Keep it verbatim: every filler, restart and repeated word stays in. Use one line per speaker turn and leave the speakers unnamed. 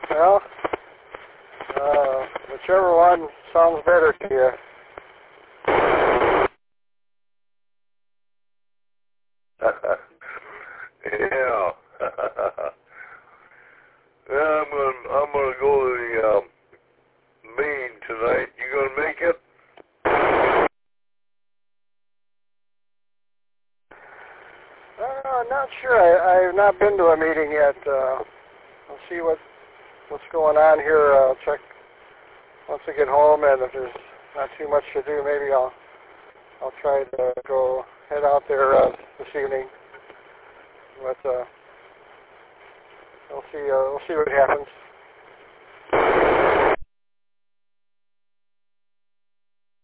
Well, uh, whichever one sounds better to you.
Yeah. Yeah, I'm gonna I'm gonna go to the um, meeting tonight. You gonna make it?
Uh, I'm not sure. I, I've not been to a meeting yet. Uh, I'll see what what's going on here. I'll check once I get home, and if there's not too much to do, maybe I'll I'll try to go head out there uh, this evening. But uh, we'll see. Uh, we'll see what happens.